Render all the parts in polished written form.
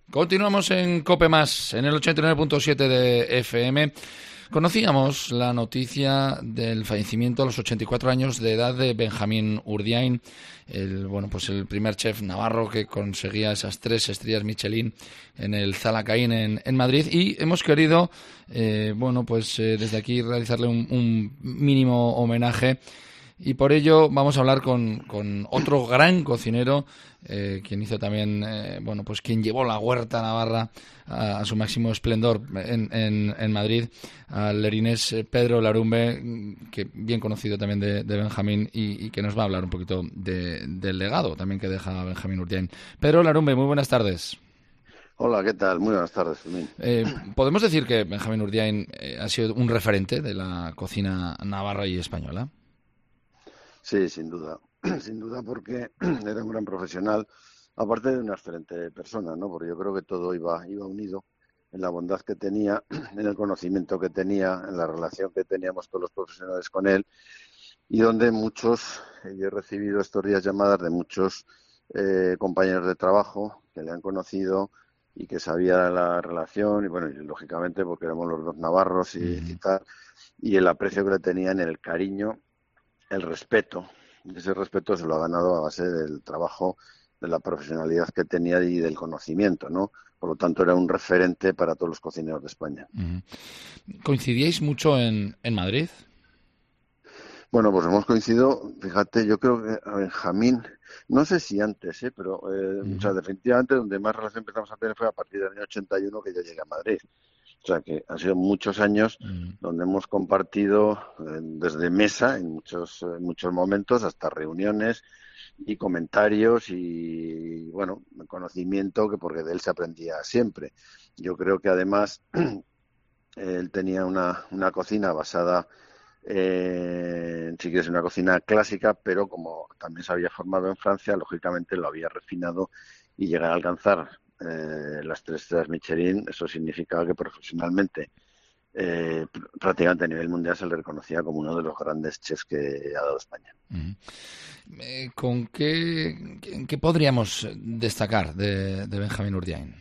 Continuamos en COPE+, en el 89.7 de FM. Conocíamos la noticia del fallecimiento a los 84 años de edad de Benjamín Urdiain, el primer chef navarro que conseguía esas 3 estrellas Michelin en el Zalacaín en Madrid, y hemos querido, desde aquí realizarle un mínimo homenaje. Y por ello vamos a hablar con otro gran cocinero, quien hizo también, quien llevó la huerta navarra a su máximo esplendor en Madrid, al lerinés Pedro Larumbe, que bien conocido también de Benjamín, y que nos va a hablar un poquito del legado también que deja Benjamín Urdiain. Pedro Larumbe, muy buenas tardes. Hola, ¿qué tal? Muy buenas tardes, Fermín. ¿Podemos decir que Benjamín Urdiain ha sido un referente de la cocina navarra y española? Sí, sin duda. Sin duda porque era un gran profesional, aparte de una excelente persona, ¿no? Porque yo creo que todo iba unido en la bondad que tenía, en el conocimiento que tenía, en la relación que teníamos todos los profesionales con él, y donde yo he recibido estos días llamadas de muchos compañeros de trabajo que le han conocido y que sabía la relación, y bueno, y lógicamente porque éramos los dos navarros y tal, y el aprecio que le tenían, el cariño, el respeto. Y ese respeto se lo ha ganado a base del trabajo, de la profesionalidad que tenía y del conocimiento, ¿no? Por lo tanto, era un referente para todos los cocineros de España. ¿Coincidíais mucho en Madrid? Bueno, pues hemos coincidido, fíjate, yo creo que a Benjamín, no sé si antes, pero o sea, definitivamente donde más relación empezamos a tener fue a partir del año 81 que yo llegué a Madrid. O sea que han sido muchos años donde hemos compartido desde mesa en muchos momentos hasta reuniones y comentarios y bueno, conocimiento que porque de él se aprendía siempre. Yo creo que además él tenía una cocina basada sí que es una cocina clásica, pero como también se había formado en Francia, lógicamente lo había refinado y llegar a alcanzar las 3 estrellas Michelin. Eso significaba que profesionalmente, prácticamente a nivel mundial, se le reconocía como uno de los grandes chefs que ha dado España. ¿Con qué podríamos destacar de Benjamín Urdiain?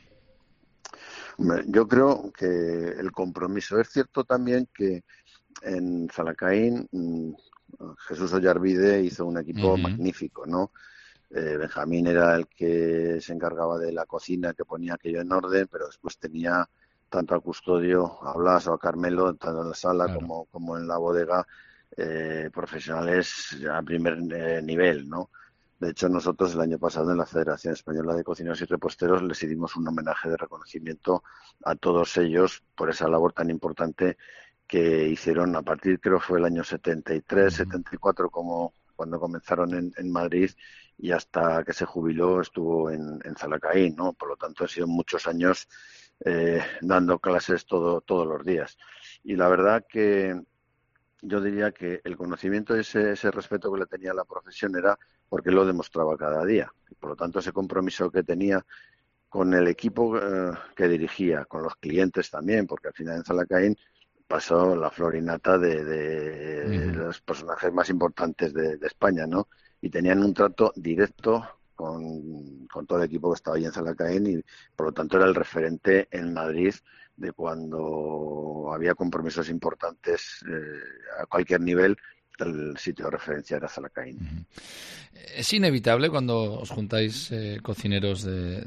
Yo creo que el compromiso. Es cierto también que en Zalacaín Jesús Ollarvide hizo un equipo magnífico, ¿no? Benjamín era el que se encargaba de la cocina, que ponía aquello en orden, pero después tenía tanto al custodio, a Blas o a Carmelo, tanto en la sala Claro. como en la bodega, profesionales a primer nivel, ¿no? De hecho, nosotros el año pasado en la Federación Española de Cocineros y Reposteros les hicimos un homenaje de reconocimiento a todos ellos por esa labor tan importante que hicieron a partir, creo que fue el año 73, 74, como cuando comenzaron en Madrid, y hasta que se jubiló estuvo en Zalacaín, ¿no? Por lo tanto, han sido muchos años dando clases todos los días. Y la verdad que yo diría que el conocimiento y ese respeto que le tenía a la profesión era porque lo demostraba cada día. Y por lo tanto, ese compromiso que tenía con el equipo que dirigía, con los clientes también, porque al final en Zalacaín pasó la florinata de los personajes más importantes de España, ¿no? Y tenían un trato directo con todo el equipo que estaba ahí en Zalacaín y por lo tanto era el referente en Madrid de cuando había compromisos importantes a cualquier nivel. El sitio de referencia era Zalacaín. Es inevitable cuando os juntáis cocineros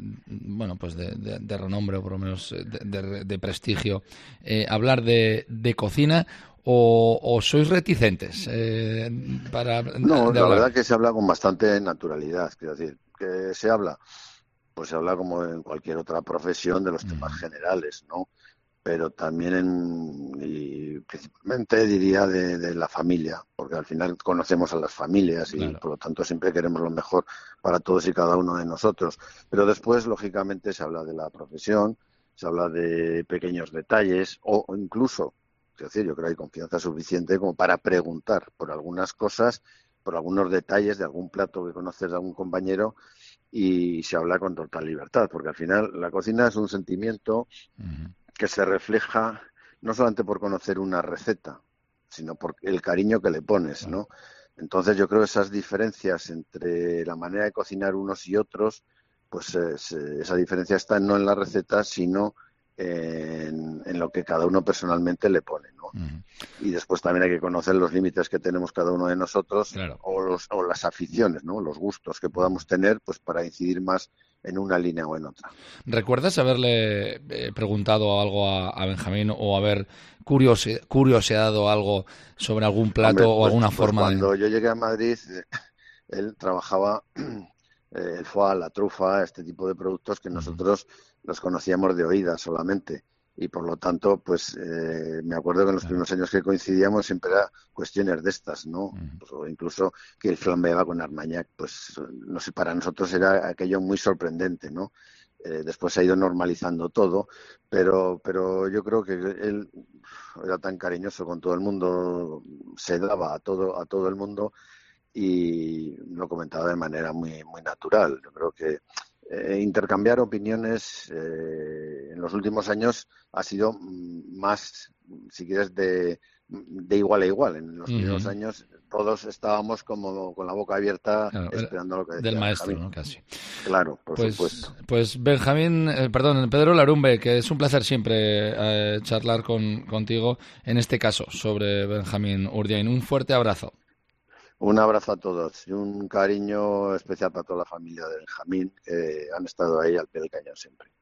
de renombre o por lo menos de prestigio, hablar de cocina, o sois reticentes No, de la hablar. verdad que se habla con bastante naturalidad, quiero decir, que se habla, pues se habla como en cualquier otra profesión de los temas generales, ¿no? Pero también y principalmente diría de la familia, porque al final conocemos a las familias y Claro. por lo tanto siempre queremos lo mejor para todos y cada uno de nosotros. Pero después, lógicamente, se habla de la profesión, se habla de pequeños detalles o incluso, es decir, yo creo que hay confianza suficiente como para preguntar por algunas cosas, por algunos detalles de algún plato que conoces de algún compañero y se habla con total libertad, porque al final la cocina es un sentimiento que se refleja no solamente por conocer una receta, sino por el cariño que le pones, Claro. ¿no? Entonces yo creo que esas diferencias entre la manera de cocinar unos y otros pues esa diferencia está no en la receta, sino en lo que cada uno personalmente le pone, ¿no? Uh-huh. Y después también hay que conocer los límites que tenemos cada uno de nosotros, Claro. o las aficiones, ¿no? Los gustos que podamos tener, pues para incidir más en una línea o en otra. ¿Recuerdas haberle preguntado algo a Benjamín o haber curioseado algo sobre algún plato? Hombre, o alguna pues forma cuando yo llegué a Madrid, él trabajaba el foie, la trufa, este tipo de productos que nosotros los conocíamos de oídas solamente. Y por lo tanto, pues me acuerdo que en los primeros años que coincidíamos siempre era cuestiones de estas, ¿no? Pues, o incluso que el flambe va con Armagnac, pues no sé, para nosotros era aquello muy sorprendente, ¿no? Después se ha ido normalizando todo, pero yo creo que él era tan cariñoso con todo el mundo, se daba a todo el mundo, y lo comentaba de manera muy, muy natural. Yo creo que intercambiar opiniones en los últimos años ha sido más, si quieres, de igual a igual. En los primeros años todos estábamos como con la boca abierta, claro, esperando lo que del decía maestro, Benjamín. ¿no? Casi. Claro, por supuesto. Pues Benjamín, perdón, Pedro Larumbe, que es un placer siempre charlar contigo, en este caso, sobre Benjamín Urdiain. Un fuerte abrazo. Un abrazo a todos y un cariño especial para toda la familia de Benjamín, que han estado ahí al pie del cañón siempre.